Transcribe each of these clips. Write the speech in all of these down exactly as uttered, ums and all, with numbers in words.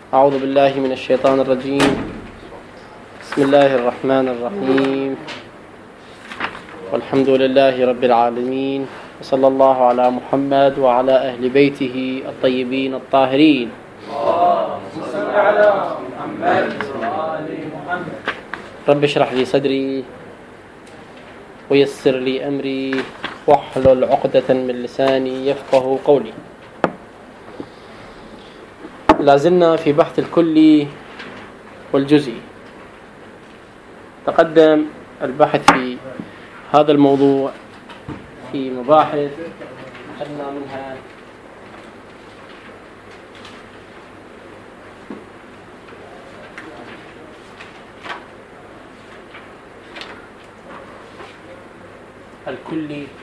أعوذ بالله من الشيطان الرجيم. بسم الله الرحمن الرحيم، والحمد لله رب العالمين، وصلى الله على محمد وعلى أهل بيته الطيبين الطاهرين. اللهم صل على محمد وآل محمد. رب اشرح لي صدري ويسر لي أمري واحلل عقدة من لساني يفقه قولي. لازلنا في بحث الكلي والجزئي. تقدم البحث في هذا الموضوع في مباحث أخذنا منها الكلي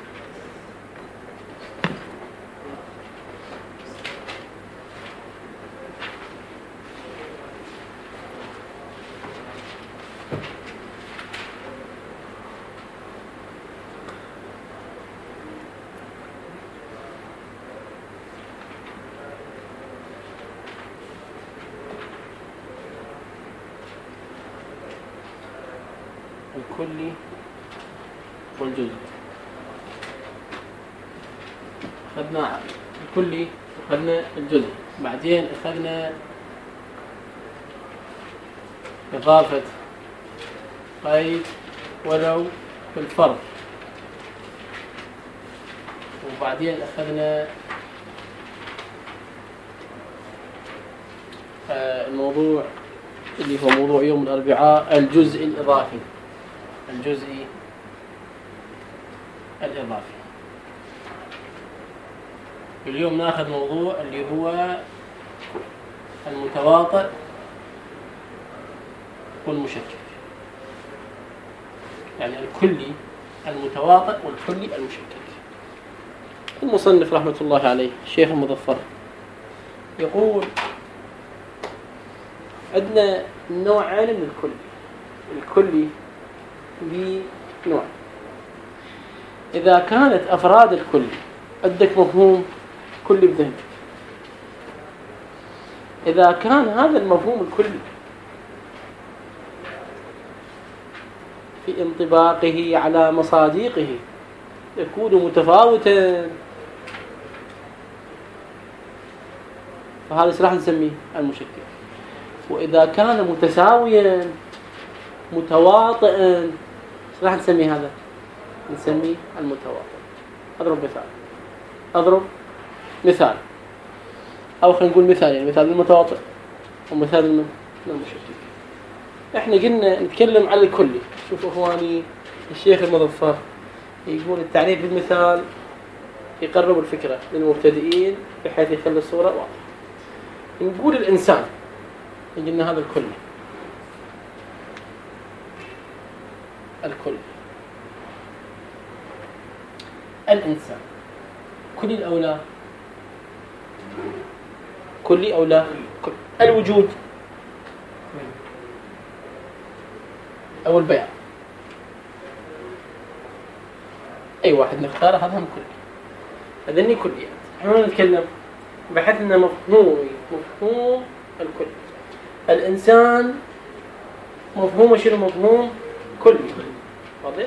الكلي والجزء. أخذنا الكلي، أخذنا الجزء، بعدين أخذنا إضافة قيد ولو في الفرض، وبعدين أخذنا الموضوع اللي هو موضوع يوم الأربعاء، الجزء الإضافي. الجزء الإضافي. اليوم ناخذ موضوع اللي هو المتواطئ والمشكك، يعني الكلي المتواطئ والكلي المشكك. المصنف رحمة الله عليه الشيخ المظفر يقول عندنا نوعين من الكلي. الكلي بنوع، إذا كانت أفراد الكلي عندك مفهوم كلي بذهنك، إذا كان هذا المفهوم الكلي في انطباقه على مصادقه يكون متفاوتا، فهذا ايش راح نسميه؟ المشكك. وإذا كان متساويا متواطئا ايش راح نسميه هذا؟ نسميه المتواطئ. أضرب مثال أضرب مثال أو خلينا نقول مثال، يعني مثال المتواطئ ومثال المشكك. إحنا قلنا نتكلم على الكلي. شوفوا إخواني، الشيخ المظفر يقول التعريف بالمثال يقرب الفكرة للمبتدئين بحيث يخلي الصورة واضحة. نقول الإنسان، قلنا هذا الكلي. الكل الإنسان كلي أو لا؟ كلي أو لا؟ الوجود أو البيان، أي واحد نختاره هذا هم كلي. هذني كليات. احنا نتكلم بحيث أن مفهوم مفهوم الكل. الإنسان مفهوم شنو؟ مفهوم كلي. واضح؟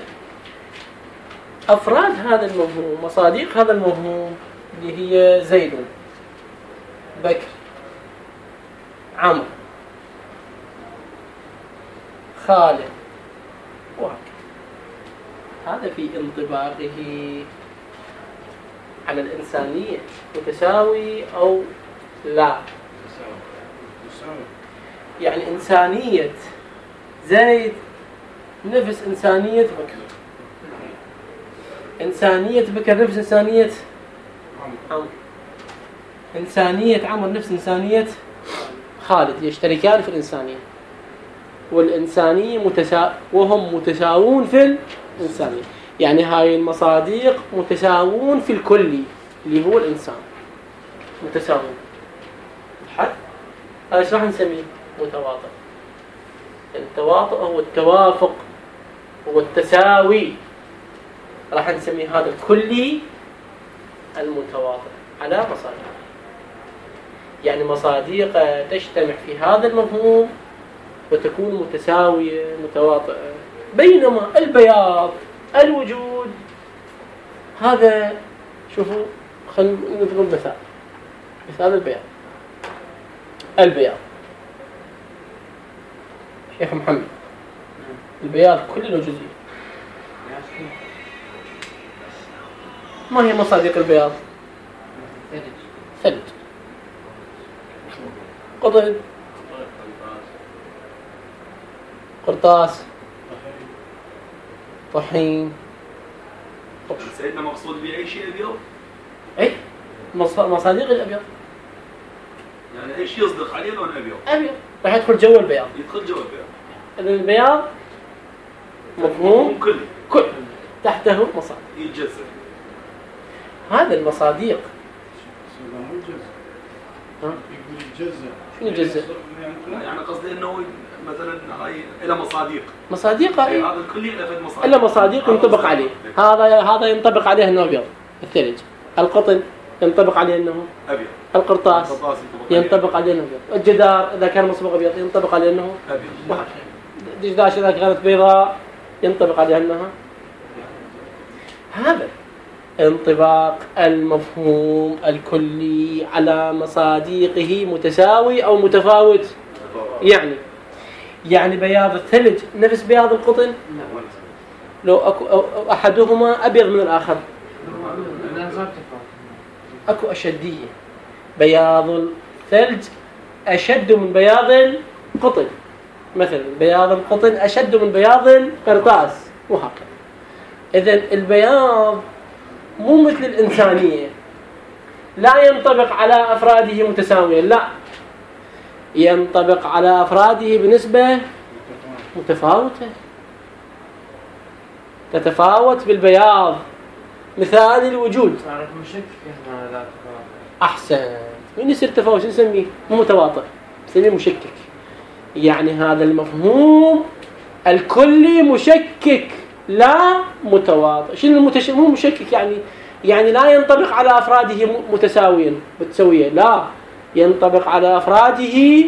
أفراد هذا المفهوم، مصادق هذا المفهوم اللي هي زيد، بكر، عمرو، خالد، وهكذا. هذا في انطباقه على الإنسانية متساوي أو لا؟ يعني إنسانية زيد نفس إنسانية بكر، إنسانية بكر نفس إنسانية عمرو، إنسانية عمرو نفس إنسانية خالد، يشتركان في الإنسانية. والإنسانية متسا... وهم متساوون في الإنسانية، يعني هاي المصادق متساوون في الكلي اللي هو الإنسان، متساوون. حد هذا ايش راح نسميه؟ متواطئ. التواطؤ هو التوافق، هو التساوي. راح نسميه هذا الكلي المتواطئ على مصادر. يعني مصاديق تجتمع في هذا المفهوم وتكون متساوية متواطئة، بينما البياض الوجود هذا شوفوا خلينا نضرب مثال مثال البياض البياض شيخ محمد البياض كل له جزئي. ما هي مصادق البياض؟ ثلج قطن قرطاس طحين. سيدنا مقصود بأي شيء أبيض؟ أي مصادق الأبيض يعني أي شيء يصدق عليه لون أبيض أبيض راح يدخل جو البياض يدخل جو البياض. البياض مفهوم كل كل تحته مصادق يتجزأ. هذا المصادق ها؟ شنو يجزأ؟ يعني قصدي إنه مثلا هاي إلى مصادق مصادق هاي هذا الكلي إلى مصادق إلا مصادق ينطبق عليه. هذا هذا ينطبق عليه إنه أبيض الثلج. القطن ينطبق عليه إنه أبيض. القرطاس ينطبق عليه إنه أبيض. الجدار إذا كان مصبوغ أبيض ينطبق عليه إنه أبيض. الدشداش إذا كانت بيضاء ينطبق عليها إنها. هذا انطباق المفهوم الكلي على مصادقه متساوي أو متفاوت. يعني يعني بياض الثلج نفس بياض القطن؟ لو أكو أحدهما أبيض من الآخر أكو أشدية. بياض الثلج أشد من بياض القطن مثلا، بياض القطن أشد من بياض القرطاس وهكذا. إذن البياض مو مثل الإنسانية لا ينطبق على أفراده متساويا، لا ينطبق على أفراده بنسبة متفاوتة تتفاوت بالبياض. مثال الوجود أحسن من يصير تفاوت نسميه مو متواطئ نسميه مشكك. يعني هذا المفهوم الكلي مشكك لا متواطئ. شنو المتش... مو مشكك يعني يعني لا ينطبق على أفراده متساويا متساوية، لا ينطبق على أفراده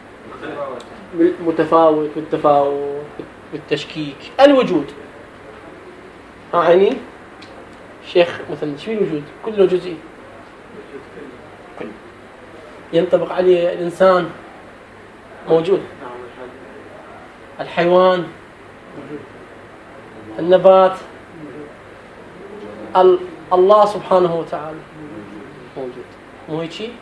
متفاوت بالتفاوت بالتشكيك. الوجود يعني شيخ مثلا شو الوجود؟ كله جزئي كل ينطبق عليه الإنسان موجود، الحيوان النبات الله سبحانه وتعالى موجود. مو هيك شيء؟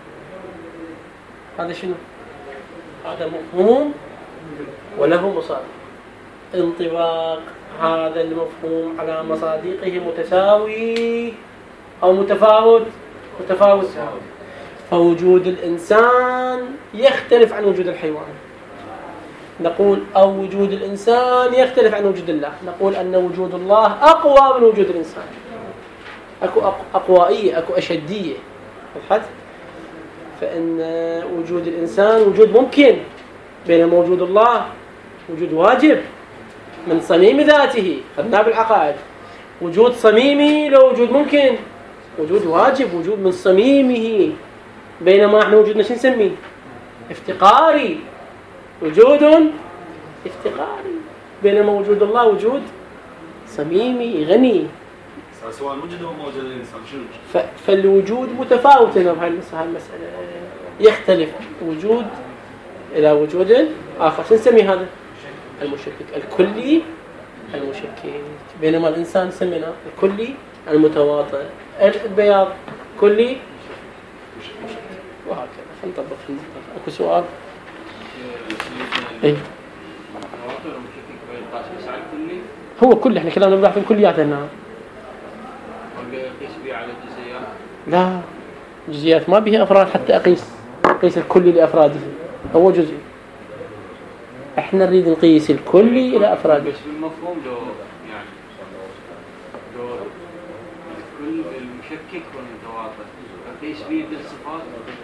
هذا شنو؟ هذا مفهوم وله مصادق. انطباق هذا المفهوم على مصادقه متساوي أو متفاوت متفاوت. فوجود الإنسان يختلف عن وجود الحيوان. نقول أو وجود الإنسان يختلف عن وجود الله. نقول أن وجود الله أقوى من وجود الإنسان. أكو أقوائية أكو أشدية. وضحت؟ فإن وجود الإنسان وجود ممكن، بينما وجود الله وجود واجب من صميم ذاته. خدناه بالعقائد. وجود صميمي لو وجود ممكن، وجود واجب وجود من صميمه. بينما احنا وجودنا شو نسميه؟ افتقاري. وجود افتقاري. بينما وجود الله وجود صميمي غني. سواء وجد أو موجود الإنسان شنو؟ فالوجود متفاوت هنا بهالمسألة، يختلف وجود إلى وجود آخر. شو نسميه هذا؟ المشكك الكلي المشكك. بينما الإنسان نسمينا الكلي المتواطئ. البياض كلي وهكذا. نطبق أكو سؤال؟ إيه هو كل احنا كلامنا بنبحث في الكليات هنا. قيس بيه على الجزئيات؟ لا جزئيات ما بها أفراد حتى أقيس أقيس الكلي لأفراده. هو جزئي. احنا نريد نقيس الكلي إلى أفراده. بس بالمفهوم لو يعني لو الكل المشكك والمتواطئ قيس بيه بالصفات.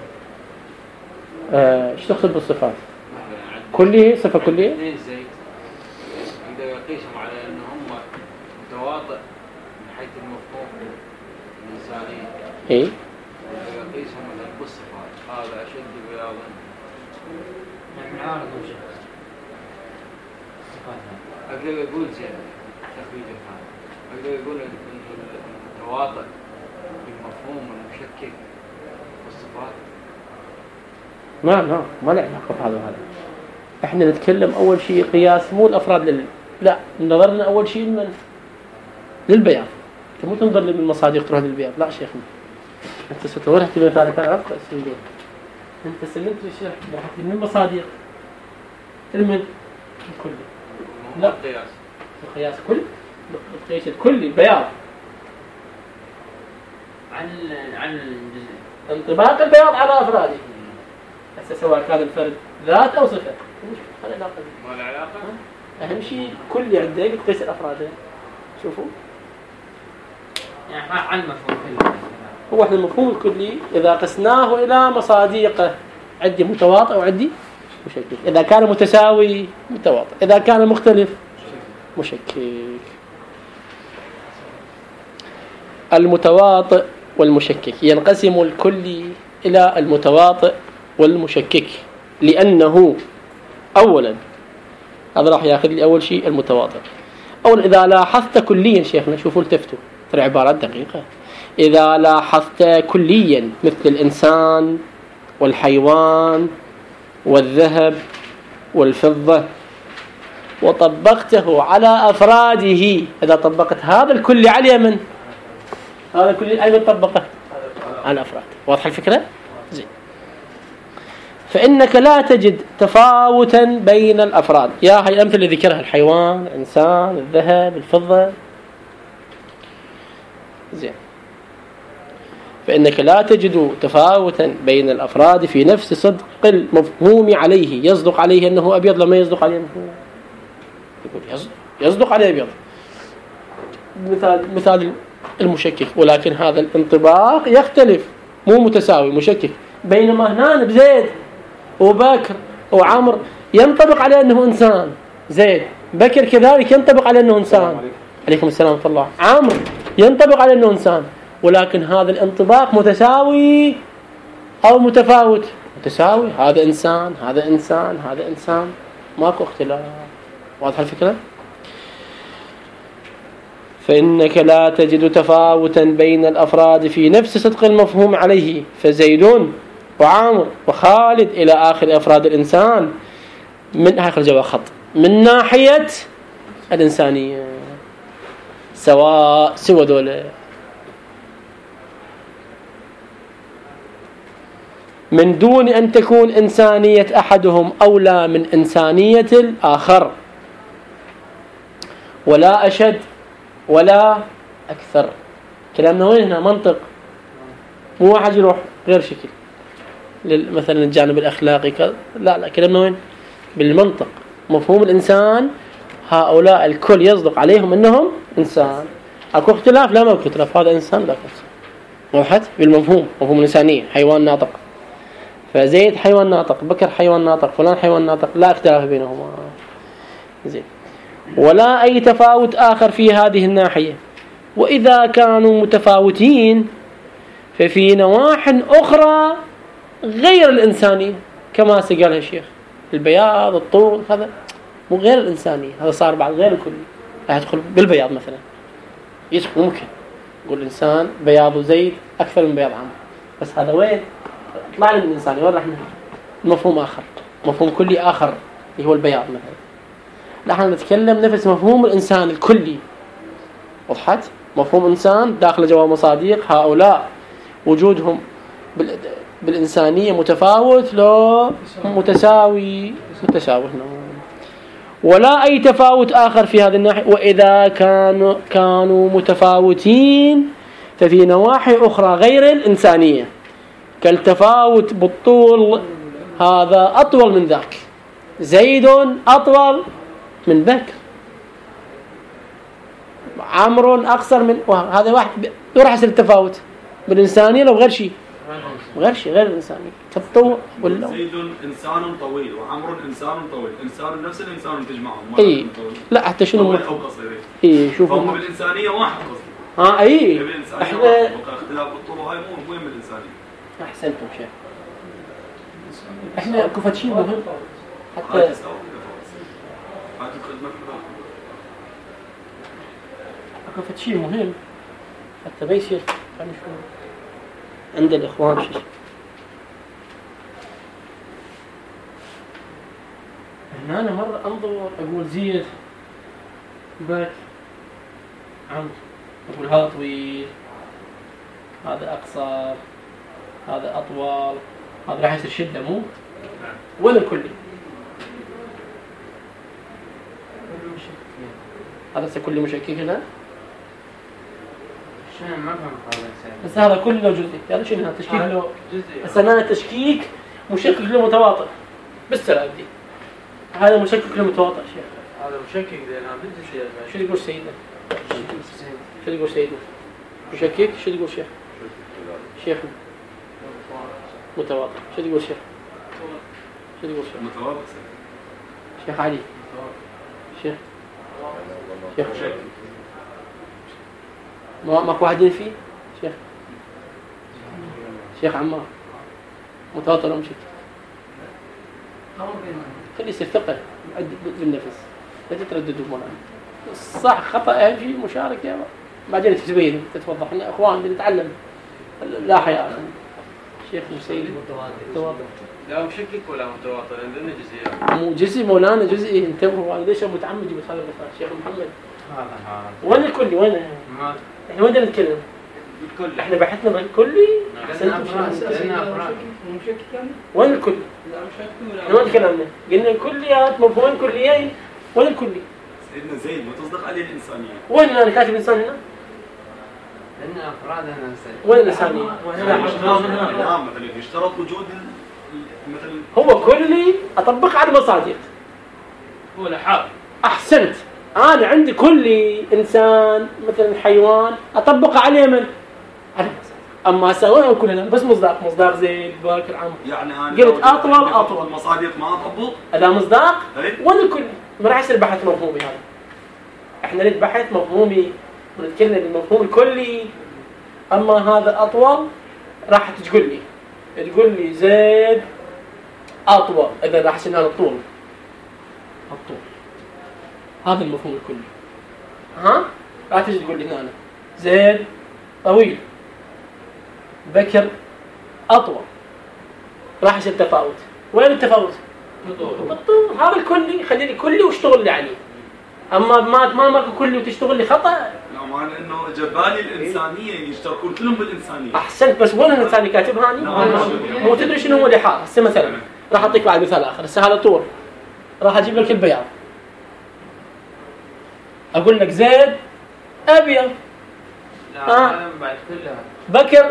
ايش آه تقصد بالصفات؟ كلي صفة كلية؟ اثنين زيت إذا يقيسهم على أنه هم متواطئ من حيث المفهوم الإنساني. إيه؟ إذا يقيسهم على بالصفات هذا يعارض وجه أقدر أقول زين تخريجك هذا أقدر أقول إن التواطؤ بالمفهوم المشكك والصفات. ما لا ما له علاقة بهذا وهذا. احنا نتكلم أول شيء قياس مو الأفراد لل لا نظرنا أول شيء من للبيان. أنت مو تنظر من المصادق تروح للبيان لا شيخنا. أنت ستورحت بمثالك أنا عرفت السندور. أنت سلمت الشيخ رحت من المصادق المن الكل. لا قياس القياس كل القياس الكلي بيان عن عن انطباق البياض على أفراده. هسه سواء كان الفرد ذات أو صفة. هذا علاقة. ما له علاقة. أهم شيء كل عندك تقيس الأفراد. شوفوا. يعني عن مفهوم كلي. هو احنا المفهوم الكلي إذا قسناه إلى مصادقه عندي متواطئ وعندي مشكك. إذا كان متساوي متواطئ. إذا كان مختلف مشكك. المتواطئ والمشكك ينقسم الكلي إلى المتواطئ والمشكك لأنه أولا هذا راح يأخذ لي أول شيء المتواطئ. أولا إذا لاحظت كليا شيخنا شوفوا التفتوا ترى عبارات دقيقة. إذا لاحظت كليا مثل الإنسان والحيوان والذهب والفضة وطبقته على أفراده. إذا طبقت هذا الكل على من هذا الكل أيضا طبقه على الأفراد. واضح الفكرة؟ زين. فإنك لا تجد تفاوتا بين الأفراد. يا هاي الأمثلة اللي ذكرها الحيوان الإنسان الذهب الفضة. زين. فإنك لا تجد تفاوتا بين الأفراد في نفس صدق المفهوم عليه. يصدق عليه أنه أبيض لما يصدق عليه أنه يقول يصدق, يصدق عليه أبيض. مثال مثال المشكك. ولكن هذا الانطباق يختلف مو متساوي مشكك. بينما هنا بزيد وبكر وعمر ينطبق عليه أنه إنسان. زيد بكر كذلك ينطبق عليه أنه إنسان. عليكم السلام ورحمة الله. عمر ينطبق عليه أنه إنسان. ولكن هذا الانطباق متساوي أو متفاوت. متساوي. هذا إنسان هذا إنسان هذا إنسان ماكو اختلاف. واضح الفكرة؟ فإنك لا تجد تفاوتا بين الأفراد في نفس صدق المفهوم عليه. فزيد وعامر وخالد إلى آخر أفراد الإنسان من آخر جوا خط من ناحية الإنسانية سواء سوى دولة من دون أن تكون إنسانية أحدهم أولى من إنسانية الآخر ولا أشد ولا أكثر. كلامنا وين هنا منطق مو واحد يروح غير شكل مثلا الجانب الأخلاقي لا لا كلامنا وين بالمنطق. مفهوم الإنسان هؤلاء الكل يصدق عليهم أنهم إنسان. أكو اختلاف لا ما أكو اختلاف. هذا إنسان لا إنسان واحد بالمفهوم مفهوم الإنسانية. حيوان ناطق فزيد حيوان ناطق بكر حيوان ناطق فلان حيوان ناطق لا اختلاف بينهما. زين. ولا أي تفاوت آخر في هذه الناحية. وإذا كانوا متفاوتين ففي نواح أخرى غير الإنسانية كما سقالها الشيخ. البياض الطول هذا مو غير الإنسانية. هذا صار بعد غير الكلي. راح يدخل بالبياض مثلا يدخل ممكن يقول الإنسان بياض زيد أكثر من بياض عمرو بس هذا وين طلع من الإنسانية وين راح مفهوم آخر مفهوم كلي آخر اللي هو البياض مثلا. نحن نتكلم نفس مفهوم الإنسان الكلي. وضحت مفهوم إنسان داخل جوا مصادق هؤلاء وجودهم بالإنسانية متفاوت لو متساوي متساوي. ولا أي تفاوت آخر في هذه الناحية. وإذا كانوا كانوا متفاوتين ففي نواحي أخرى غير الإنسانية كالتفاوت بالطول. هذا أطول من ذاك. زيد أطول من بكر. عمرو أقصر من هذا واحد. يروح يصير التفاوت بالإنسانية لو غير شيء غير شيء غير الإنسانية كالطول ولا. زيد إنسان طويل وعمرو إنسان طويل. إنسان نفس الإنسان تجمعهم. إيه لا حتى شنو طويل أو قصير. إيه شوفوا هم بالإنسانية واحد قصير. ها إيه إحنا اختلاف الطول وهاي مو وين بالإنسانية. أحسنتم شيخ. إحنا كفتشين مهم حتى هاي تساوي متواصل. هاي الخدمة كلها. اكو فد شيء مهم حتى ما يصير يعني شو عند الاخوان شو هنا انا مره انظر اقول زيد باك عمرو اقول هذا طويل هذا اقصر هذا اطول هذا راح يصير شده مو ولا الكلي هذا سكل مشكك هنا شنو ما فهمت هذا الشيء. بس هذا كله جزئي هذا شنو هذا تشكيك له جزئي. بس انا تشكيك مشكك له متواطئ بالسلام دي هذا مشكك له متواطئ شيخ. هذا مشكك لأنها بالجزئية. شو يقول سيدنا شو يقول سيدنا مشكك شو يقول شيخ شيخ متواطئ شو يقول شيخ شو يقول شيخ متواضع. شيخ علي شيخ شيخ ما ماكو واحد فيه شيخ شيخ عمار متواطئ ولا مشكك خلي يصير ثقة بالنفس لا تترددوا مولانا صح خطأ أهم شيء مشاركة بعدين تتبين تتوضح احنا اخوان بنتعلم لا حياء شيخ مسيد متواضع لا مشكك ولا متواطئ لأنه جزئيات. مو جزئي مولانا جزئي انتبهوا انا ليش متعمد جبت هذا المثال شيخ محمد هذا هذا. وين الكلي وين ما احنا وين نتكلم بالكل. احنا بحثنا بالكلي لأنها أفراد. لأنها أفراد. وين الكلي احنا ما تكلمنا قلنا الكليات مفهومين كليين وين الكلي سيدنا زيد ما تصدق عليه الإنسانية. وين انا كاتب انسان هنا لأنها أفراد أنا نسيت. وين الانسانيه لا مثلا يشترط وجود ال- مثلا هو كلي اطبق على المصادق هو لحاق. احسنت انا عندي كلي انسان مثلا حيوان اطبق عليه من على المصادق اما اسويها كلنا بس مصداق مصداق زيد باكر عمرو يعني أنا قلت لو أطول عندي أطول. المصادق ما أطبق. هذا مصداق إيه؟ وين الكلي ما راح يصير بحث مفهومي هذا احنا نريد بحث مفهومي ونتكلم بالمفهوم الكلي اما هذا اطول راح تقول لي تقول لي زيد اطول اذا راح يصير هذا الطول الطول هذا المفهوم الكلي ها راح تجي تقول لي هنا زيد طويل بكر اطول راح يصير تفاوت وين التفاوت بالطول هذا الكلي خليني كلي واشتغل لي عليه اما ما ما ماكو كلي وتشتغل لي خطا لا معنى إنه جبالي الإنسانية يشتركون كلهم بالإنسانية. احسنت بس وين الانسان اللي كاتبها لا، هاني مو تدري شنو هو لحاء هسه مثلا راح اعطيك بعد مثال اخر هسه هذا طول راح اجيب لك البياض اقول لك زيد ابيض لا آه. أنا بعد كلها. بكر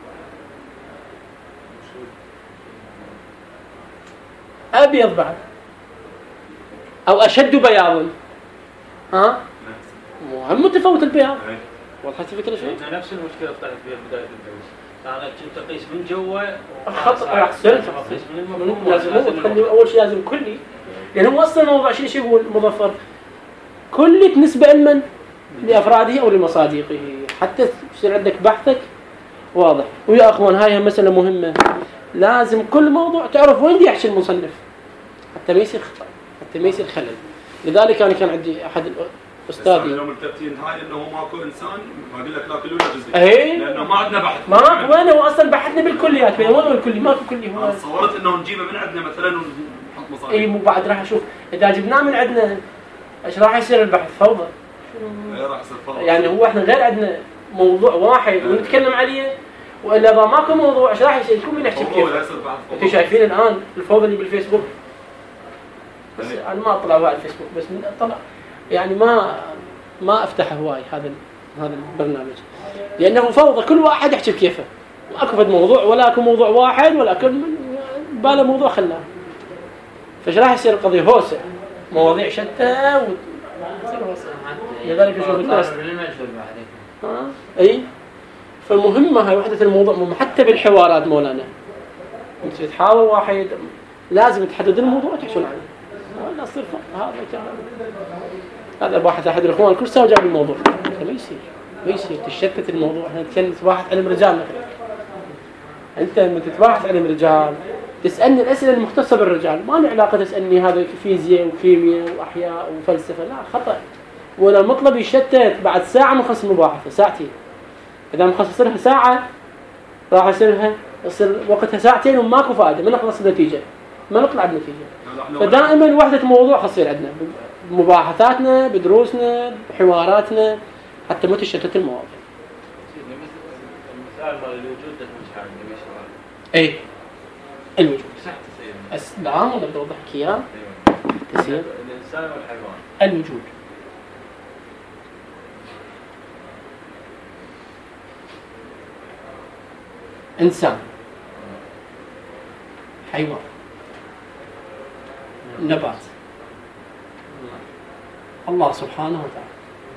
ابيض بعد او اشد بياضا ها مهم متفاوت البياض إيه. وضحت الفكره شيء عندنا نفس المشكلة طلعت فيها بداية الدرس. أنا كنت أقيس من جوا. خطأ احسنت أقيس من مو المفهوم. لازم هو تخلي اول شيء لازم كلي لانه هو اصلا الموضوع شيء شو يقول مظفر كلي نسبه لمن لافراده او لمصادقه حتى يصير عندك بحثك واضح. ويا اخوان هاي مساله مهمه لازم كل موضوع تعرف وين بده يحكي المصنف حتى ما يصير خطا حتى ما يصير خلل. لذلك انا كان عندي احد استاذي لو ملتفتين هاي انه هو ماكو انسان بقول لك لا كله جزئي. ايه لانه ما عندنا بحث. ما وين هو اصلا بحثنا بالكليات بين وين الكلي ماكو كلي هو انا تصورت انه نجيبه من عندنا مثلا ونحط مصادر. اي مو بعد راح اشوف اذا جبناه من عندنا ايش راح يصير البحث فوضى ايه راح يصير فوضى. يعني هو احنا غير عندنا موضوع واحد ونتكلم عليه والا اذا ماكو موضوع ايش راح يصير كل من يحكي هو كيف لا يصير بعد انتم فوضى. شايفين الان الفوضى اللي بالفيسبوك بس إيه. انا ما اطلع على الفيسبوك بس من اطلع يعني ما ما افتحه هواي هذا هذا البرنامج لانه فوضى كل واحد يحكي بكيفه واكو فد موضوع ولا اكو موضوع واحد ولا كل باله موضوع خلاه فايش راح يصير القضيه هوسه مواضيع شتى و... لذلك اشوف الناس بالمجهول بعدين. ها اي فالمهمه هاي وحده الموضوع مهم حتى بالحوارات مولانا انت تحاول واحد لازم تحدد الموضوع وتحشون عليه ولا يصير هذا كلام هذا باحث احد الاخوان كل سنه جاب الموضوع ما يصير ما يصير تشتت الموضوع احنا نتكلم باحث علم رجال مثلا انت لما تتباحث علم رجال تسألني الأسئلة المختصة بالرجال، ما له علاقة تسألني هذا فيزياء وكيمياء وأحياء وفلسفة، لا خطأ. ولا مطلب يشتت بعد ساعة مخصص المباحثة ساعتين، إذا مخصص لها ساعة راح يصير لها يصير وقتها ساعتين وماكو فائدة، ما نخلص النتيجة، ما نطلع بنتيجة. فدائما وحدة موضوع خاصير عندنا بمباحثاتنا بدروسنا بحواراتنا حتى ما تشتت المواضيع. المثال مال الوجود ده مش عارف ليش اي الوجود صح سيدنا أس... لا ما بدي اوضح لك اياه. تسير الانسان والحيوان الوجود انسان حيوان نبات الله سبحانه وتعالى.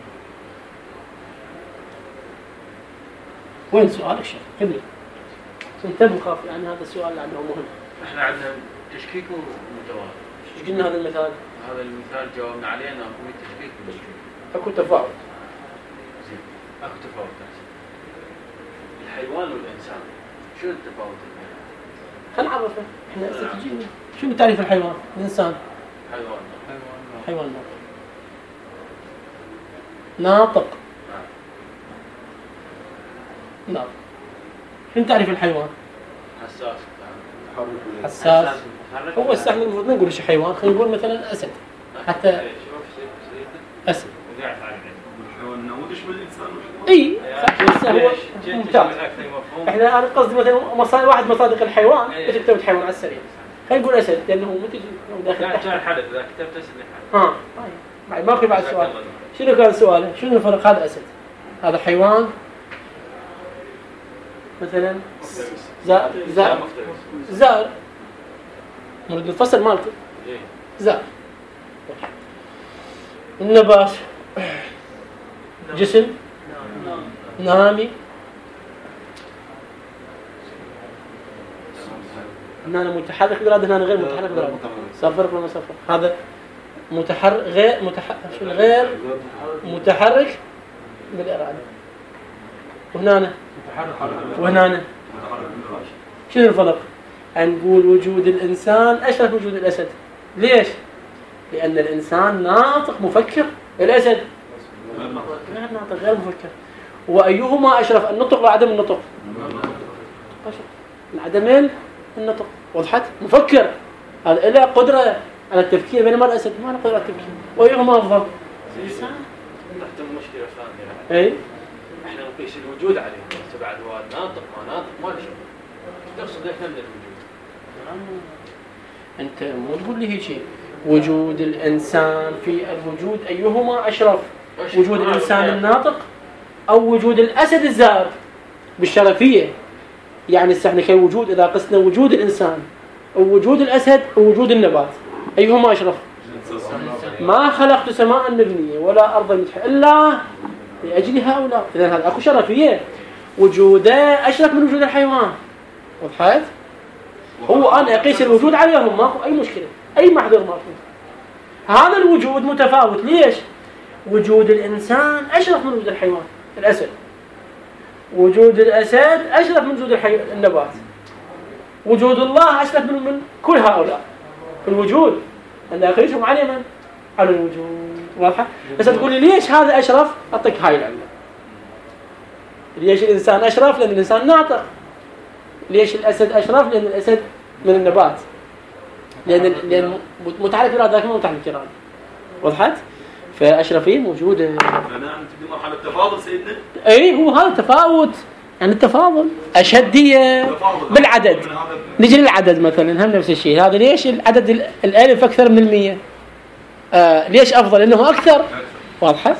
وين سؤالك شيخ؟ خذني انتبه خاف يعني هذا السؤال لأنه مهم. احنا عندنا تشكيك ومتوازن. ايش قلنا هذا المثال؟ هذا المثال جاوبنا عليه انه اكو تشكيك ومتوازن. اكو تفاوت. زين اكو تفاوت. الحيوان والانسان شو التفاوت بينهم؟ خلينا نعرفه. احنا استجيبنا. شنو تعريف الحيوان؟ الانسان حيوان حيوان ناطق. ناطق. شنو تعريف الحيوان؟ حساس حساس. هو السهم المفروض ما نقول شيء حيوان، خلينا نقول مثلا اسد حتى اسد. الحيوان النموذج بالانسان اي صح. هو ممتاز. احنا انا قصدي مثلا مصادر واحد مصادق الحيوان بتكتب حيوان على السريع، خلينا نقول اسد لانه هو متجي داخل لا جاء الحدث اذا كتبت اسد الحدث. اه طيب ما في بعد سؤال. شنو كان سؤاله؟ شنو الفرق؟ هذا اسد هذا حيوان مثلا زائر زائر زائر مرد الفصل مالته زائر. النبات جسم نامي. هنا متحرك بالإرادة هنا غير متحرك بالإرادة. صفر ولا صفر؟ هذا متحرك غير متحرك غير متحرك بالإرادة. وهنا وهنا شنو الفرق؟ نقول وجود الإنسان أشرف وجود الأسد. ليش؟ لأن الإنسان ناطق مفكر، الأسد غير ناطق غير مفكر. وأيهما أشرف، النطق ولا عدم النطق؟ العدمين النطق. وضحت؟ مفكر هذا له قدرة على التفكير بينما الأسد ما له قدرة على التفكير. وأيهما أفضل؟ الإنسان. تحت مشكلة ثانية. أي احنا نقيس الوجود عليه تبع الواد ناطق ما ناطق ما له شغل. تقصد احنا من الوجود. أنت مو تقول لي هيك شيء. وجود الإنسان في الوجود أيهما أشرف؟ وجود الإنسان الناطق أو وجود الأسد الزائر بالشرفية؟ يعني احنا كوجود إذا قسنا وجود الإنسان أو وجود الأسد أو وجود النبات أيهما أشرف؟ ما خلقت سماء مبنية ولا أرضا متحركة إلا لأجل هؤلاء. إذن هذا أكو شرفية، وجوده أشرف من وجود الحيوان. وضحت؟ هو أنا أقيس الوجود عليهم ماكو أي مشكلة، أي محذور ماكو. هذا الوجود متفاوت. ليش؟ وجود الإنسان أشرف من وجود الحيوان الأسد، وجود الأسد أشرف من وجود الحي... النبات، وجود الله أشرف من, من كل هؤلاء في الوجود. أنا أقيسهم على من؟ على الوجود. واضحة؟ بس تقول لي ليش هذا أشرف؟ أعطيك هاي العلة. ليش الإنسان أشرف؟ لأن الإنسان ناطق. ليش الأسد أشرف؟ لأن الأسد من النبات، لأن لأن متعرف إرادة ما متعرف إرادة. وضحت؟ فأشرفية موجودة. أنا أنت بمرحلة تفاضل سيدنا. أي هو هذا تفاوت، يعني التفاضل أشدية بالعدد. نجي للعدد مثلا هم نفس الشيء. هذا ليش العدد الألف أكثر من المية؟ آه ليش أفضل؟ إنه أكثر. واضحة؟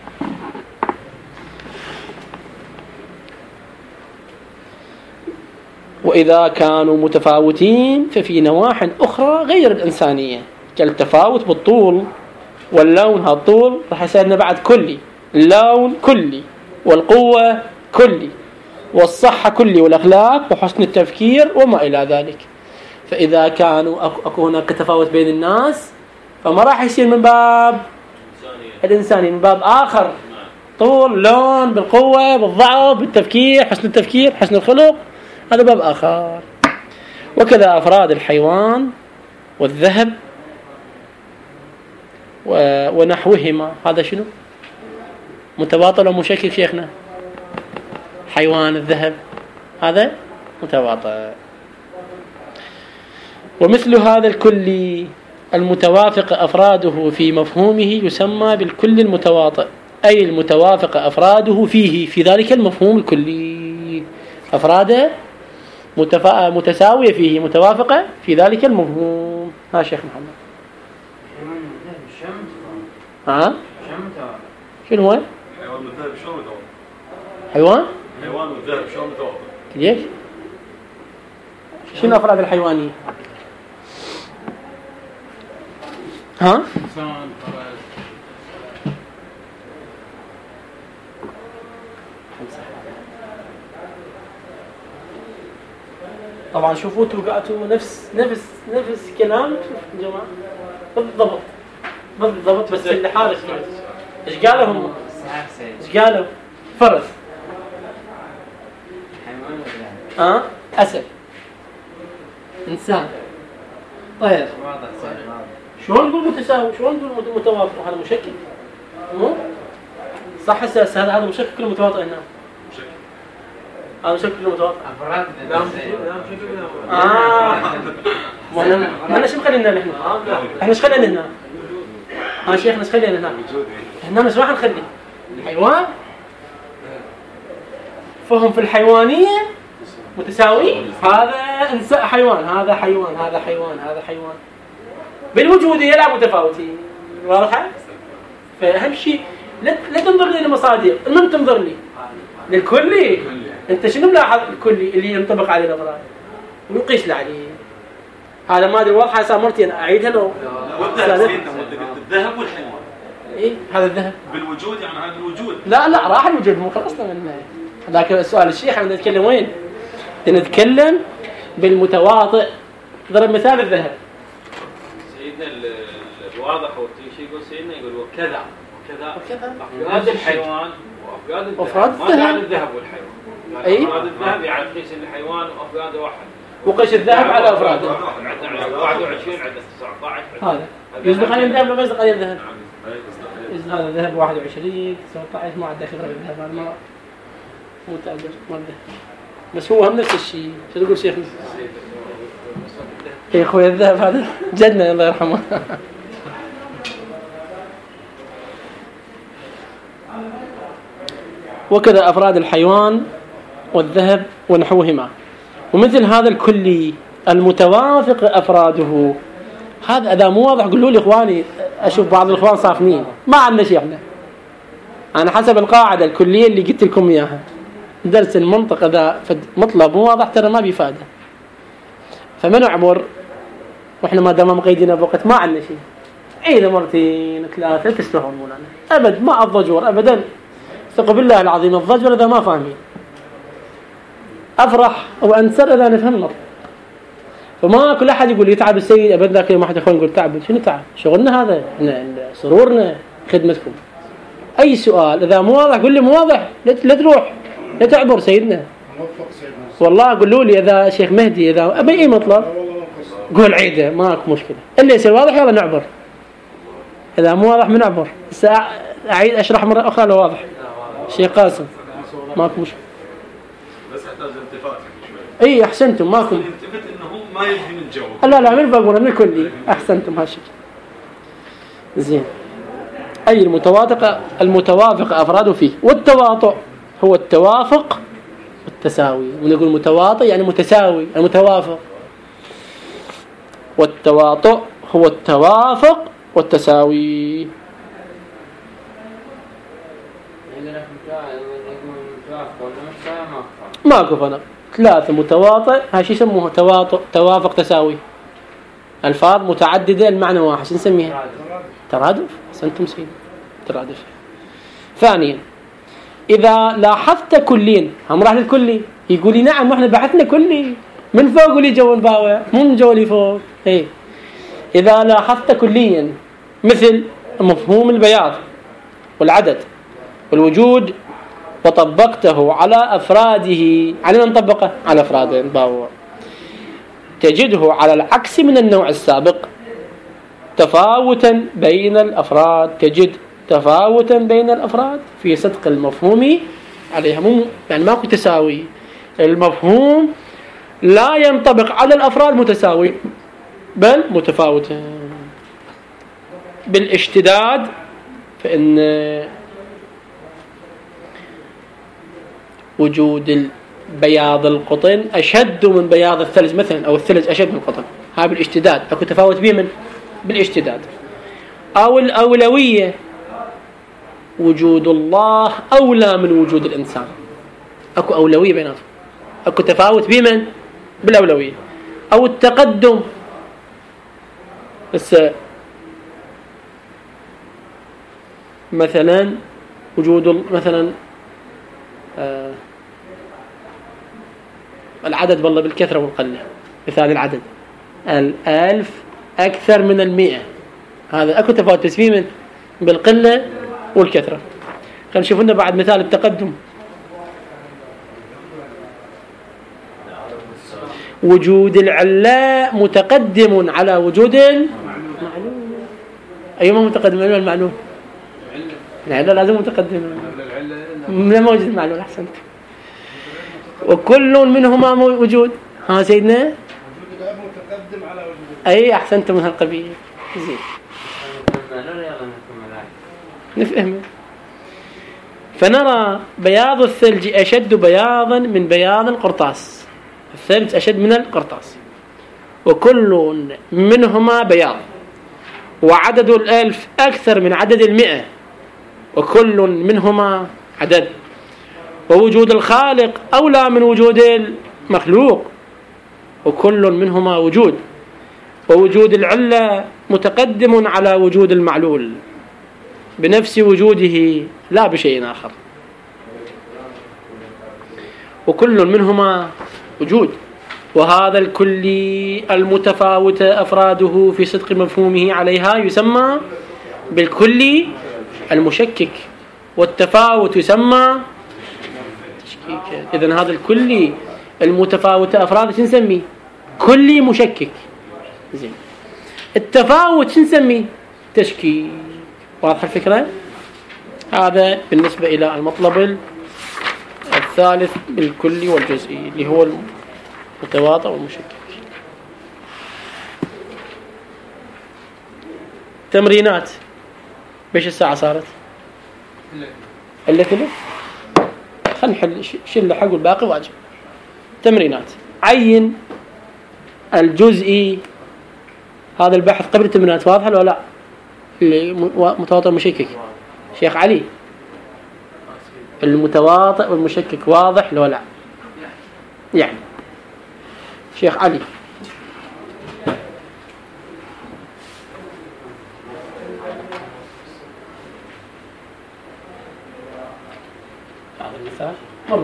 وإذا كانوا متفاوتين ففي نواح أخرى غير الإنسانية كالتفاوت بالطول واللون. هالطول راح يصيرنا بعد كلي، اللون كلي، والقوة كلي، والصحة كلي، والأخلاق وحسن التفكير وما إلى ذلك. فإذا كانوا أكو هناك تفاوت بين الناس فما راح يصير من باب الإنسانية، من باب آخر. طول، لون، بالقوة، بالضعف، بالتفكير، حسن التفكير، حسن الخلق، هذا باب آخر. وكذا أفراد الحيوان والذهب ونحوهما. هذا شنو؟ متواطئ أو مشكك شيخنا؟ حيوان الذهب هذا متواطئ. ومثل هذا الكل المتوافق أفراده في مفهومه يسمى بالكل المتواطئ، أي المتوافق أفراده فيه في ذلك المفهوم الكلي، أفراده متفا... متساوية فيه، متوافقة في ذلك المفهوم. ها شيخ محمد. ها؟ شنو هو؟ حيوان والذهب شلون متواطئ؟ حيوان؟ حيوان والذهب شلون متواطئ؟ ليش؟ شنو أفراد الحيوانية؟ ها؟ طبعا شوفوا توقعتوا نفس نفس نفس كلام يا جماعة بالضبط بالضبط، بس اللي حارس ايش قالوا هم؟ ايش قالوا؟ فرس، ها؟ أه؟ أسد، إنسان، طير. شلون نقول متساوي؟ شلون نقول متوافق؟ هذا مشكل مو صح؟ هسه هذا هذا مشكل كله متواطئ هنا. مشكل هذا مشكل كله متواطئ. افراد لا مشكل. اه ما انا شو مخلينا نحن؟ احنا ايش خلينا هنا؟ ها شيخنا ايش خلينا هنا؟ احنا مش راح نخلي الحيوان فهم في الحيوانيه متساوي. هذا انسان حيوان، هذا حيوان، هذا حيوان، هذا حيوان، بالوجودية لا متفاوتين. واضحة؟ فأهم شيء لا لا تنظر لي للمصادر، المهم تنظر لي للكلي. أنت شنو ملاحظ الكلي اللي ينطبق عليه الأفراد ويقيس له عليه؟ هذا ما أدري واضحة صار مرتين أعيدها لو. الذهب والحيوان. إيه هذا الذهب بالوجود يعني هذا الوجود. لا لا راح الوجود مو خلصنا منه. لكن السؤال الشيخ عم نتكلم وين؟ نتكلم بالمتواطئ. ضرب مثال الذهب. سيدنا الواضح والشيء يقول سيدنا يقول وكذا وكذا وكذا أفراد الحيوان وأفراد الذهب. ما قال الذهب والحيوان. أي أفراد الذهب يعني قيس الحيوان وأفراده واحد. وقيس الذهب على أفراده. عندنا واحد وعشرين عندنا تسعة عشر. هذا يصدق عليه الذهب ولا يصدق عليه الذهب؟ يصدق هذا الذهب واحد وعشرين تسعة عشر ما عاد خبرة بالذهب هذا ما مو تعبر ما عنده. بس هو هم نفس الشيء. شو تقول شيخنا؟ يا اخوي الذهب هذا جدنا الله يرحمه. وكذا أفراد الحيوان والذهب ونحوهما. ومثل هذا الكلي المتوافق أفراده. هذا إذا مو واضح قولوا لي إخواني. أشوف بعض الإخوان صافنين ما عندنا شيء إحنا. أنا حسب القاعدة الكلية اللي قلت لكم إياها درس المنطق إذا مطلب مو واضح ترى ما بيفاده. فما نعبر واحنا ما دام مقيدين بوقت ما عندنا شيء. عيد مرتين ثلاثه تستوعبون مولانا ابد ما الضجر ابدا. ثق بالله العظيم الضجر اذا ما فاهمين. افرح وانسر اذا نفهم النص. فما كل احد يقول يتعب السيد ابد. ذاك يوم واحد اخوان يقول تعب شنو تعب؟ شغلنا هذا احنا سرورنا خدمتكم. اي سؤال اذا مو واضح قول لي مو واضح لا تروح لا تعبر سيدنا. والله قولوا لي اذا شيخ مهدي اذا ابي اي مطلب قول عيده ماكو مشكله. اللي يصير واضح يلا نعبر. اذا مو واضح بنعبر. اعيد اشرح مره اخرى لو واضح. شيخ قاسم ماكو مشكله. بس يحتاج التفات شوي. اي احسنتم ماكو. التفت انه ما يجي من الجو. لا لا من بقول من الكلي. احسنتم هالشيء. زين. اي المتوافق المتوافق افراده فيه. والتواطؤ هو التوافق والتساوي. ونقول متواطئ يعني متساوي المتوافق. والتواطؤ هو التوافق والتساوي. ماكو فرق. ثلاثة متواطئ هاي يسموها تواطؤ توافق تساوي. الفاظ متعددة المعنى واحد شو نسميها؟ ترادف. أنتم سيد ترادف. ثانيا إذا لاحظت كلين هم راح للكلي يقول لي نعم احنا بحثنا كلي من فوق ولي جو الباوع مو من جو لي فوق. ايه إذا لاحظت كليا مثل مفهوم البياض والعدد والوجود وطبقته على أفراده على من طبقه على أفراد الباوع تجده على العكس من النوع السابق تفاوتا بين الأفراد، تجد تفاوتا بين الأفراد في صدق المفهوم عليها، مو يعني ماكو تساوي، المفهوم لا ينطبق على الأفراد متساوي بل متفاوتا. بالاشتداد فإن وجود بياض القطن أشد من بياض الثلج مثلا، أو الثلج أشد من القطن، هذا بالاشتداد، أكو تفاوت بيه من بالاشتداد. أو الأولوية، وجود الله أولى من وجود الإنسان، أكو أولوية بيناتهم، أكو تفاوت بيه من بالأولوية. أو التقدم، بس مثلا وجود مثلا آه العدد والله بالكثرة والقلة، مثال العدد الألف أكثر من المئة، هذا أكو تفاوت بس فيه من بالقلة والكثرة. خلينا نشوف لنا بعد مثال التقدم، وجود العلة متقدم على وجود المعلوم. أيما متقدم على المعلوم؟ العلة لازم متقدم، لا موجود المعلوم. أحسنت. وكل منهما موجود. ها سيدنا وجود الأب متقدم على وجود أي أحسنت من هالقبيل. زين نفهمه. فنرى بياض الثلج أشد بياضا من بياض القرطاس، الثلج أشد من القرطاس، وكل منهما بياض، وعدد الألف أكثر من عدد المئة، وكل منهما عدد. ووجود الخالق أولى من وجود المخلوق، وكل منهما وجود. ووجود العلة متقدم على وجود المعلول بنفس وجوده لا بشيء آخر، وكل منهما وجود. وهذا الكلي المتفاوت أفراده في صدق مفهومه عليها يسمى بالكلي المشكك، والتفاوت يسمى تشكيك. إذن هذا الكلي المتفاوت أفراده شو نسميه؟ كلي مشكك. زين. التفاوت شو نسميه؟ تشكيك. واضح الفكرة؟ هذا بالنسبة إلى المطلب الثالث بالكلي والجزئي اللي هو المتواطئ والمشكك. تمرينات. بيش الساعة صارت؟ إلا ثلث. خلينا نحل شيل حق والباقي واجب. تمرينات. عين الجزئي. هذا البحث قبل التمرينات واضح ولا لا؟ اللي متواطئ مشكك شيخ علي، المتواطئ والمشكك واضح ولا لا؟ يعني شيخ علي هذا المثال مرة.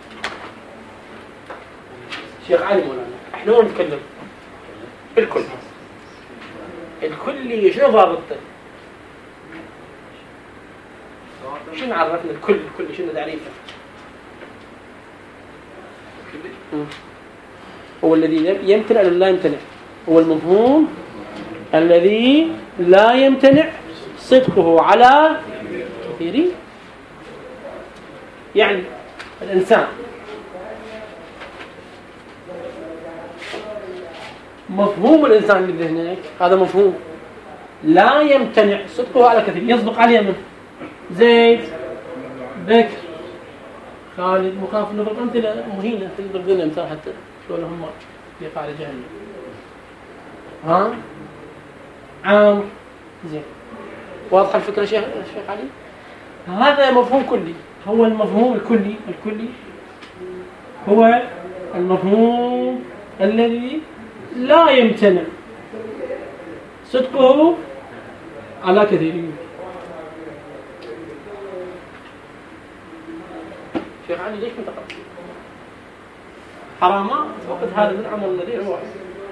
شيخ علي مولانا احنا نتكلم بالكل، الكل شنو ضابطه؟ شنو عرفنا الكل؟ الكل شنو تعريفه؟ هو الذي يمتنع ولا لا يمتنع؟ هو المفهوم الذي لا يمتنع صدقه على كثيرين. يعني الإنسان مفهوم الإنسان اللي بذهنك هذا مفهوم لا يمتنع صدقه على كثير، يصدق عليه منه زيد، بكر، خالد، مخاف. نضرب أمثلة مهينة تضرب لنا مثال حتى شو لهم في قاع جهنم. ها عام زين. واضح الفكرة شيخ شيخ علي؟ هذا مفهوم كلي. هو المفهوم الكلي. الكلي هو المفهوم الذي لا يمتنع صدقه على كثيرين. شيخ علي ليش متقبل؟ حرامات وقت هذا من عمل الذي هو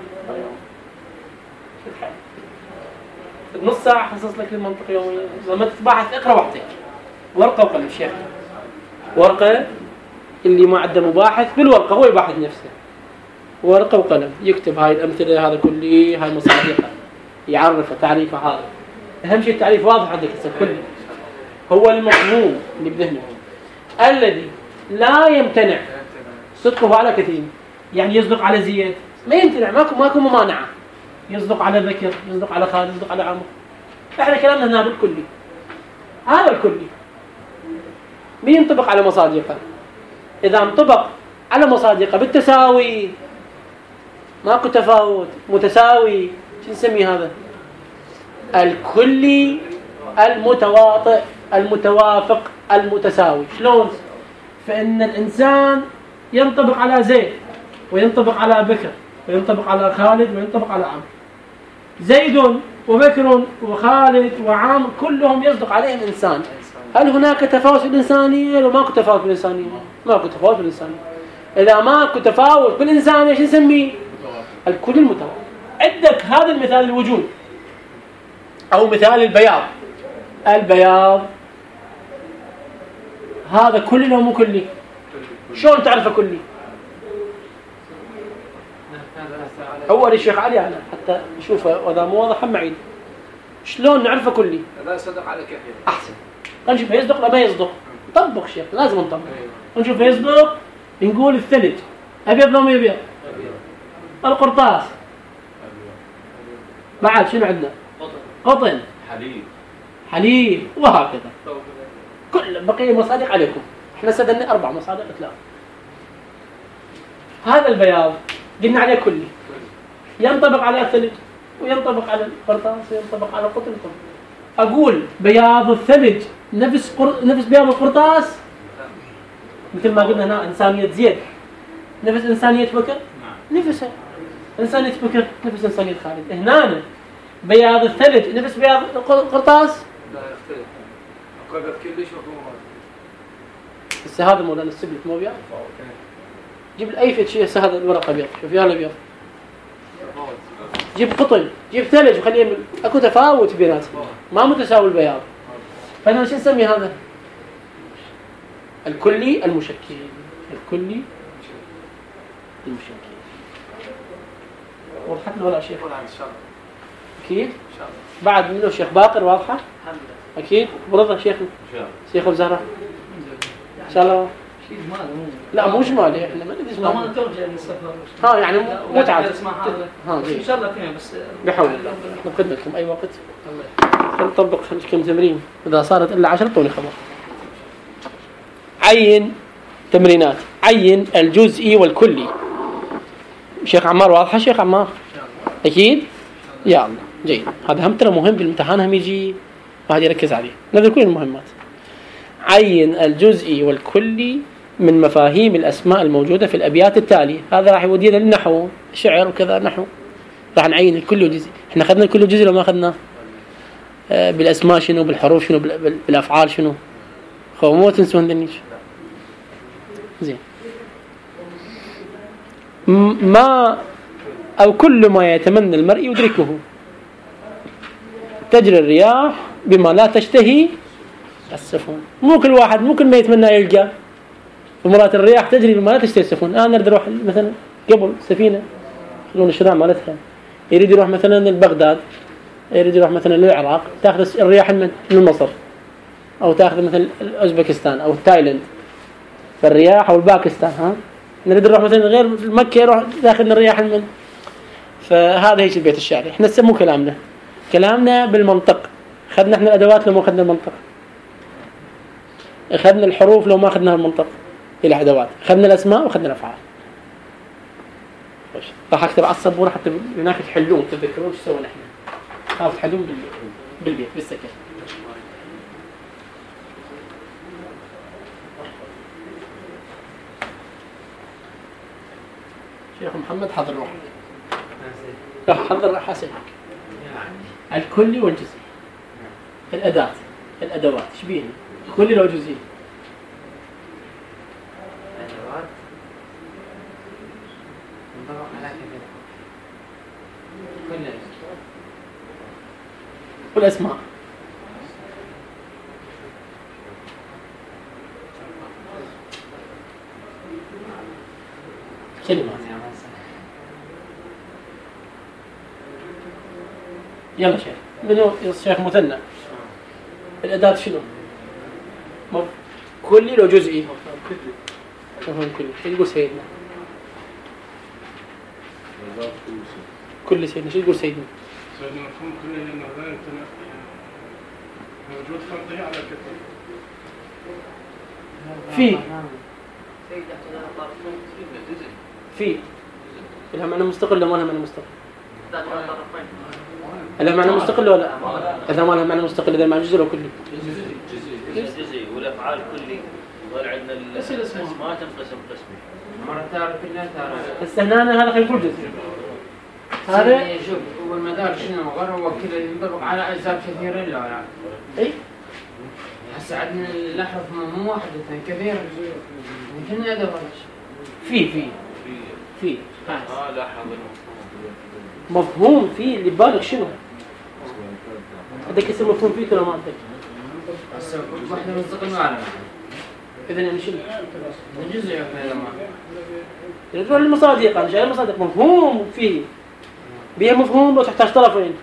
نص ساعة خصص لك المنطق يوميا. لما تتباحث اقرأ وحدك ورقة وقلم. شيخ ورقة اللي ما عنده مباحث بالورقة هو يباحث نفسه. ورقة وقلم يكتب هاي الأمثلة، هذا كلي، هاي مصادقها، يعرفها تعريفها. هذا أهم شيء التعريف واضح عندك هسه كله. هو المضمون اللي بذهنه الذي لا يمتنع صدقه على كثير. يعني يصدق على زياد ما يمتنع، ماكو ماكو ممانعة. يصدق على ذكر، يصدق على خالد، يصدق على عمرو. احنا كلامنا هنا بالكلي. هذا الكلي مين ينطبق على مصادقه؟ إذا انطبق على مصادقه بالتساوي، ماكو تفاوت، متساوي، شو نسميه هذا؟ الكلي المتواطئ المتوافق المتساوي. شلون؟ فإن الإنسان ينطبق على زيد وينطبق على بكر وينطبق على خالد وينطبق على عمرو. زيد وبكر وخالد وعمرو كلهم يصدق عليهم إنسان. هل هناك تفاوت في الإنسانية ولا ماكو تفاوت في الإنسانية؟ ماكو تفاوت في الإنسانية. إذا ماكو تفاوت في الإنسانية شو نسميه؟ الكل المتوافق. عندك هذا المثال الوجود أو مثال البياض. البياض هذا كلي لو مو كلي؟ شلون تعرفه كلي؟ أول الشيخ علي أنا حتى نشوفه وإذا مو واضح هم معين. شلون نعرفه كلي؟ هذا صدق على كيف أحسن. نشوف يصدق ولا ما يصدق. نطبق شيخ لازم نطبق. نشوف يصدق نقول الثلج أبيض لو ما يبيض. القرطاس بعد شنو عندنا؟ قطن، حليب حليب، وهكذا. كل بقية مصادق عليكم. احنا سدلنا أربع مصادق ثلاث. هذا البياض قلنا عليه كلي، ينطبق على الثلج وينطبق على القرطاس وينطبق على القطن. أقول بياض الثلج نفس قر... نفس بياض القرطاس، مثل ما قلنا هنا إنسانية زيد نفس إنسانية بكر، نفسها إنسانية بكر نفس إنسانية خالد. هنا بياض الثلج نفس بياض القرطاس لا يختلف. أقرب كلش وهو هسه هذا مولانا السبلت مو بياض. جيب الأيفة شيء هسه هذا الورقة أبيض، شوف يا الأبيض. جيب قطن، جيب ثلج وخليه من... أكو تفاوت بيناتهم، ما متساوي البياض. فأنا شو نسمي هذا؟ الكلي المشكل. الكلي المشكل. وضحت له ولا شيء؟ أكيد. بعد منه شيخ باقر واضحة؟ أكيد. برضه شيخ شيخ أبو زهرة. إن شاء الله. لا مو جمالي احنا ما ندري ما نتوجه للسفر. ها يعني مو تعب. ها ان شاء الله فيها بس بحول نقدمكم اي وقت. نطبق كم تمرين اذا صارت الا عشرة طوني خبر. عين تمرينات. عين الجزئي والكلي. شيخ عمار واضحه شيخ عمار؟ اكيد. يا الله جيد. هذا هم ترى مهم بالامتحان هم يجي واحد يركز عليه. نذكر كل المهمات. عين الجزئي والكلي من مفاهيم الأسماء الموجودة في الأبيات التالية. هذا راح يودينا للنحو، شعر وكذا نحو. راح نعين الكل والجزء. احنا أخذنا الكل والجزء لو ما أخذنا آه بالأسماء شنو، بالحروف شنو، بالأفعال شنو. خو مو تنسون دنيش. زين. ما أو كل ما يتمنى المرء يدركه. تجري الرياح بما لا تشتهي السفن. مو كل واحد مو كل ما يتمنى يلقى. ومرات الرياح تجري بما لا تشتهي السفن. أنا أريد أروح مثلا قبل سفينة شلون الشراع مالتها، يريد يروح مثلا لبغداد، يريد يروح مثلا للعراق، تأخذ الرياح من من مصر، أو تأخذ مثلا أوزبكستان أو تايلاند. فالرياح أو الباكستان ها نريد نروح مثلا غير مكة يروح تأخذنا الرياح من. فهذا هيك البيت الشعري. إحنا نسموه كلامنا كلامنا بالمنطق. أخذنا إحنا الأدوات لو ما أخذنا المنطق. أخذنا الحروف لو ما أخذنا المنطق إلى أدوات. أخذنا الأسماء وأخذنا الأفعال. راح أكتب على السبورة حتى هناك تحلون تذكرون إيش سوينا إحنا. خلاص تحلون بالبيت بالسكن. شيخ محمد حضر روح. راح حضر راح أسألك. الكلي والجزئي. الأداة الأدوات إيش بيهن؟ كلي لو جزئي. أدوات نطبق على كذا كلها. والأسماء كلمات يلا شيخ. منو الشيخ مثنى؟ الأداة شنو؟ مف... كلي لو جزئي؟ مفهوم كلي. ايش يقول سيدنا؟ كل سيدنا. شو يقول سيدنا؟ سيدنا مفهوم كلي لأنه لا يمتنع موجود فرضه على الكتاب. في في لها معنى مستقل ولا ما لها معنى مستقل؟ لها معنى مستقل ولا إذا ما لها معنى مستقل إذا معنى جزء ولا كلي؟ جزئي والأفعال كلي. وغير عندنا الأسماء تنقسم قسمي. مرة تعرف كلها تعرف. بس هنا هذا خلينا نقول جزء. هذا شوف هو المدار شنو غير هو كذا ينطبق على أجزاء كثيرة لا لا. إيه؟ هسه عندنا الأحرف مو واحدة كثيرة. يمكن أدوات. في في في آه لاحظ مفهوم في اللي بالك شنو؟ عندك اسم مفهوم فيه ولا ما عندك؟ هسه واحدة مستقل معنا. إذا يعني شنو؟ الجزء يا ما. يدل على المصادق. أنا جاي المصادق مفهوم فيه. بيها مفهوم لو تحتاج طرفين.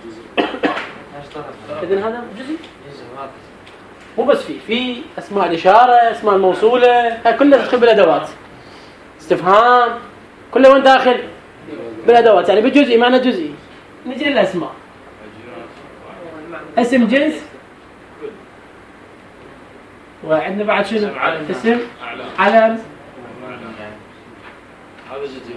إذن هذا جزء. مو بس فيه في أسماء الإشارة، أسماء الموصولة، هاي كلها تدخل بالأدوات. استفهام كله وين داخل بالأدوات. يعني بالجزئي معنى جزئي. نجي للأسماء. اسم جنس. وعندنا بعد شنو؟ اسم علم. هذا جزئي.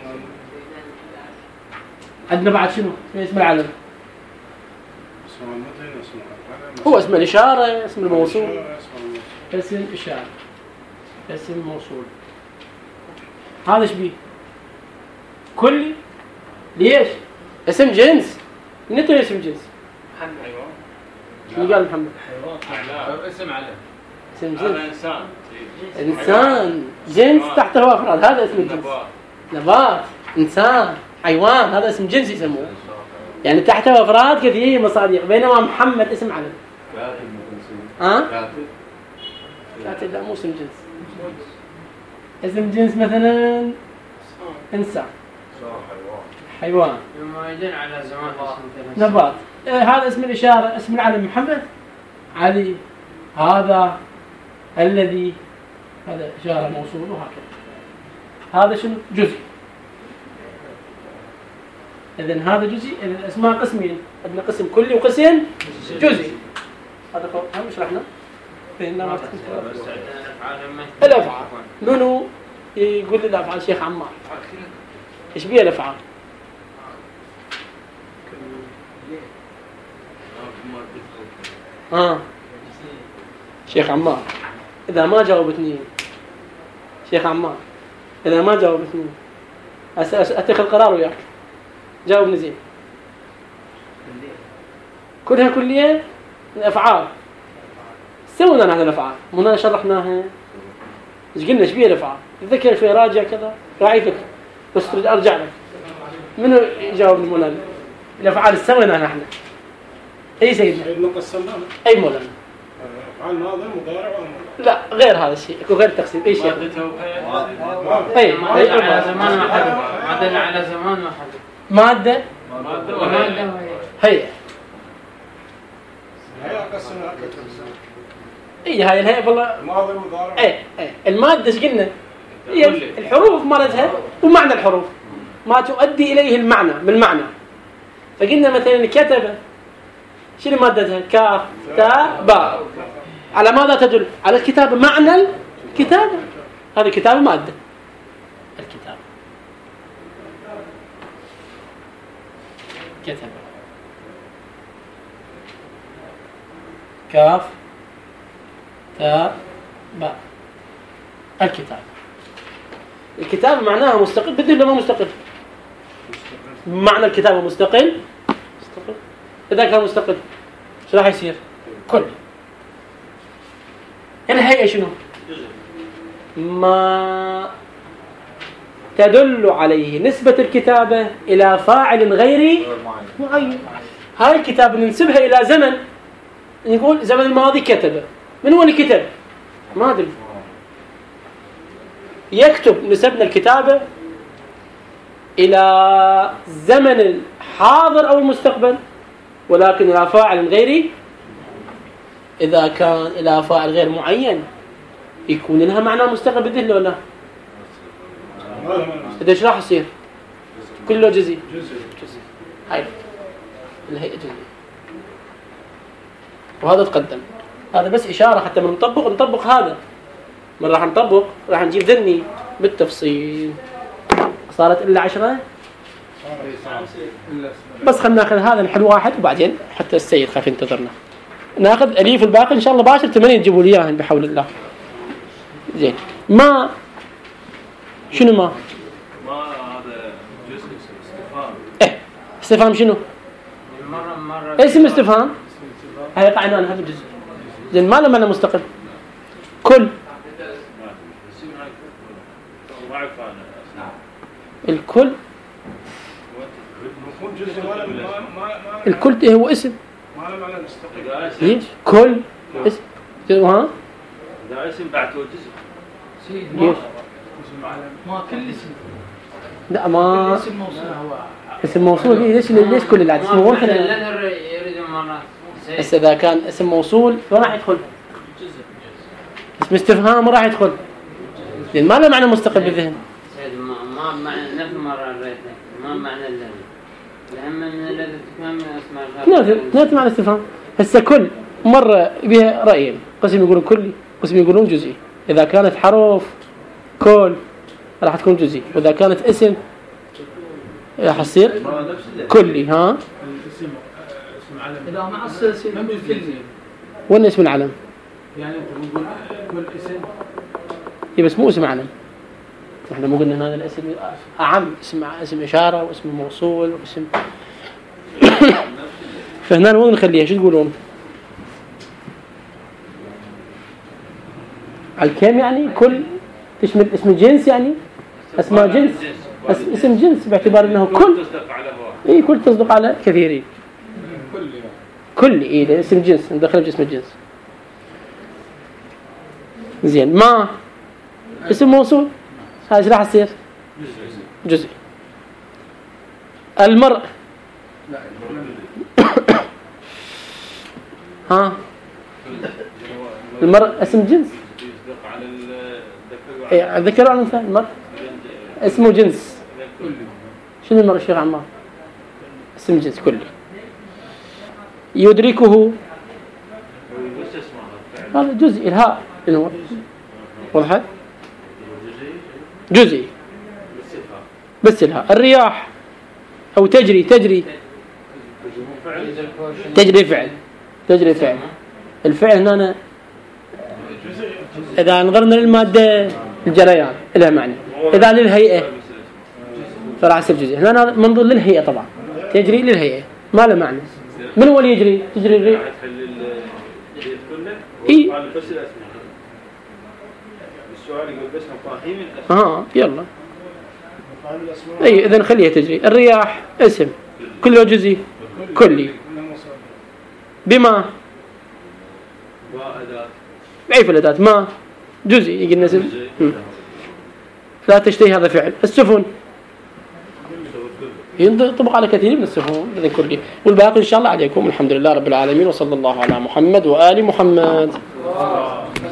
عندنا بعد شنو؟ اسم العلم. اسم المتن اسم هو اسم الإشارة، اسم الموصول. اسم إشارة. اسم موصول. هذا ايش بيه؟ كلي. ليش؟ اسم جنس. من يطلع اسم جنس؟ محمد حيوان. شو قال محمد؟ حيوان. اسم علم. اسم جنس. هذا إنسان. إنسان جنس تحته أفراد. هذا اسم الجنس. نبات. إنسان. حيوان. هذا اسم جنس يسموه. يعني تحته أفراد كثير مصادق. بينما محمد اسم علم. ها؟ كاتب. كاتب لا مو اسم جنس. اسم جنس مثلا إنسان. حيوان. ما يدل على زمان نبات. إيه هذا اسم الإشارة. اسم العلم محمد. علي. هذا. الذي. هذا إشارة موصول وهكذا. هذا شنو؟ جزء. إذن هذا جزء. إذن الأسماء قسمين. عندنا قسم كلي وقسم جزئي. هذا هم مش رحنا. بينما الأفعال. منو يقول لي الأفعال شيخ عمار؟ إيش بيها الأفعال؟ آه. شيخ عمار إذا ما جاوبتني شيخ عمار إذا ما جاوبتني أتخذ قرار وياك. جاوبني زين. كلها كلية الأفعال. سوينا هذه الأفعال. منا شرحناها. إيش قلنا إيش بيها الأفعال؟ تذكر في راجع كذا راعي فكر. بس تريد أرجع لك. منو يجاوبني مولانا؟ الأفعال سوينا نحن. أي سيدنا؟ أي مولانا؟ أفعال ماضي مضارع وأمر. لا غير هذا الشيء. غير تقسيم. أي شيء. أي. مادة على زمان واحد. مادة على زمان واحد. مادة. مادة. هي. هي قسمها كتب. اي هاي الهيئة والله ماضي مضارع. اي اي المادة ايش قلنا؟ هي الحروف مالتها ومعنى الحروف ما تؤدي اليه المعنى بالمعنى. فقلنا مثلا كتب شنو مادتها؟ كاف تاء باء. على ماذا تدل؟ على الكتابة. معنى الكتابة. هذه كتابة مادة. الكتابة كتب كاف تاء باء. الكتاب. الكتاب معناها مستقل. بدي ولا ما مستقل؟ معنى الكتابة مستقل. مستقل. إذا كان مستقل شو راح يصير؟ كل. الهيئة شنو؟ ما تدل عليه نسبة الكتابة إلى فاعل غير معين. هاي الكتابة ننسبها إلى زمن. نقول زمن الماضي كتب. من هو اللي كتب؟ ما أدري. يكتب نسبنا الكتابة إلى زمن الحاضر أو المستقبل. ولكن إلى فاعل غيري إذا كان إلى فاعل غير معين يكون لها معنى مستقل بالذهن ولا لا؟ إذا إيش راح يصير؟ كله جزئي جزئي هاي الهيئة جزئية. وهذا تقدم، هذا بس إشارة حتى من نطبق نطبق هذا من راح نطبق راح نجيب ذني بالتفصيل. صارت إلا عشرة بس خلنا ناخذ هذا نحل واحد وبعدين حتى السيد خاف ينتظرنا ناخذ أليف الباقي إن شاء الله باشر ثمانية تجيبوا لي إياهن بحول الله. زين ما شنو ما؟ ما هذا جزء استفهام. إيه استفهام شنو؟ مرة مرة اسم استفهام هاي قاعدة هذا الجزء. زين ما له معنى مستقل. كل الكل الكل هو اسم ما له معنى مستقل. ليش؟ كل اسم ها؟ إذا اسم بعته جزء. ليش؟ ما كل اسم. لا ما اسم موصول. اسم موصول ليش ليش كل العدد اسمه هو كذا. لا يريد مرات. بس إذا كان اسم موصول ما راح يدخل. اسم استفهام ما راح يدخل. لأن ما له معنى مستقل بالذهن. ما ما معنى نفس مرة الرئيسة ما معنى الذي الأهم من الذي تفهم اسمه نفس نفس معنى استفهام. هسه كل مرة بها رأيين قسم يقولون كلي قسم يقولون جزئي. إذا كانت حرف كل راح تكون جزئي وإذا كانت اسم راح تصير كلي. ها الاسم اسم علم إذا مع السلسلة كل وين اسم العلم؟ يعني انت نقول كل اسم هي بس مو اسم علم. احنا مو قلنا هذا الاسم اعم اسم اسم اشاره واسم موصول واسم فهنا وين نخليها شو تقولون؟ على الكم يعني كل تشمل اسم جنس يعني اسماء جنس اسم جنس باعتبار انه كل اي كل تصدق على كثيرين كل كل اي اسم جنس ندخله باسم الجنس. زين ما اسم موصول هذا ايش راح يصير؟ جزء. المرء ها المرء اسم جنس اي ذكر عن الانثى. المرء اسمه جنس. شنو المرء الشيخ عمار؟ اسم جنس كلي. يدركه هذا جزء. الهاء شنو وضحت؟ جزئي بس الهاء. الرياح أو تجري تجري تجري فعل تجري فعل. الفعل هنا إذا نظرنا للمادة الجريان لها معنى. إذا للهيئة فراح يصير جزئي. هنا منظور للهيئة طبعا تجري للهيئة ما له معنى. من هو اللي يجري؟ تجري الريح. إيه السؤال يقول بس مفاهيم الأسماء. اه يلا اي اذا نخليها تجري. الرياح اسم كله جزئي كلي. بما اي في الاداه ما جزئي يقلنا اسم لا تشتهي هذا فعل. السفن ينطبق على كثير من السفن اذا كلي. والباقي ان شاء الله عليكم. الحمد لله رب العالمين وصلى الله على محمد وآل محمد.